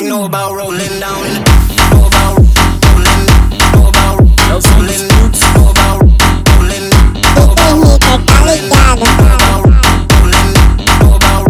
you know about rolling down in the know about rolling, know about rolling, know about rolling, know about rolling, know about rolling, know about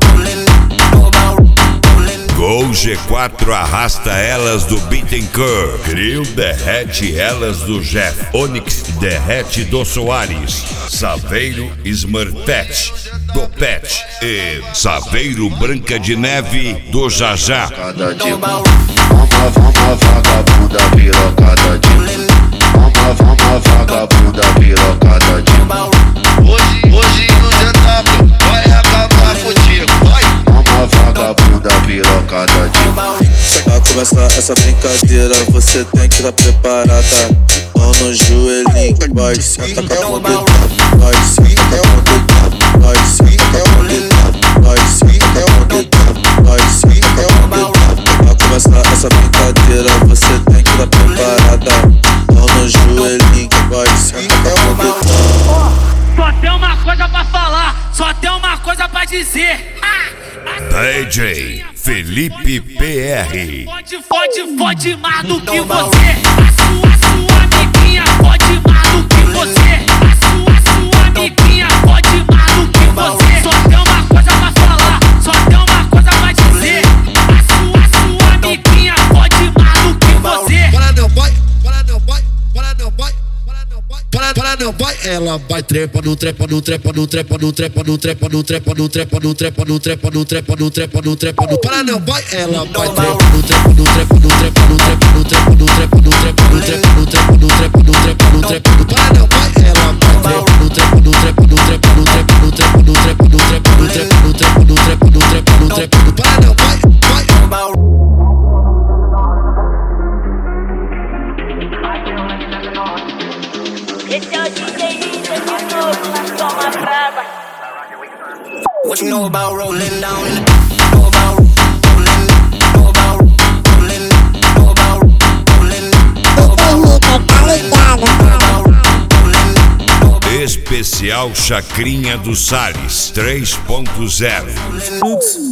rolling. Gol G4 arrasta elas do Bittencourt. Grill derrete elas do Jeff. Onyx derrete do Soares. Saveiro Smartpet do Pet. E Saveiro Branca de Neve do Jajá. Cada dia uma vagabunda pirocada de uma vagabunda pirocada de hoje no DW vai acabar contigo, vai. Uma vagabunda pirocada de Pra começar essa brincadeira você tem que estar preparada. Mão no joelhinho, vai senta com a mão dedada, vai senta com a mão dedada, vai senta com a mão dedada, vai senta com a mão dedada, vai senta com a mão dedada. Pra começar essa brincadeira você tem que estar preparada. Mão no joelhinho, vai senta com a mão dedada. Só tem uma coisa pra falar, só tem uma coisa pra dizer. DJ Felipe PR. Pode mais do que você. Sua amiguinha pode mais do que você. Sua amiguinha pode mais do que você. Só tem uma coisa pra falar, só tem uma coisa pra dizer. Sua amiguinha pode mais do que você. Para não vai, para não vai, para não vai, para não vai, para não vai. Ela vai trepa no trepa no trepa no trepa no trepa no trepa no trepa no trepa no trepa no trepa no trepa no trepa no trepa no para não vai. Ela vai trepa no trepa no trepa no trepa no trepa no trepa no trepa no trepa no trepa no trepa no trepa no trepa no trepa no para não vai. Ela vai trepa no trepa no trepa no trepa no trepa no trepa no trepa no trepa no trepa no trepa no trepa no trepa no trepa no para não vai, vai. Esse é o DJ Lisa de novo na Toma Brava. What you know about rolling down in the know about rolling, know about rolling, know about rolling, know about rolling. Especial Chacrinha do Salles 3.0.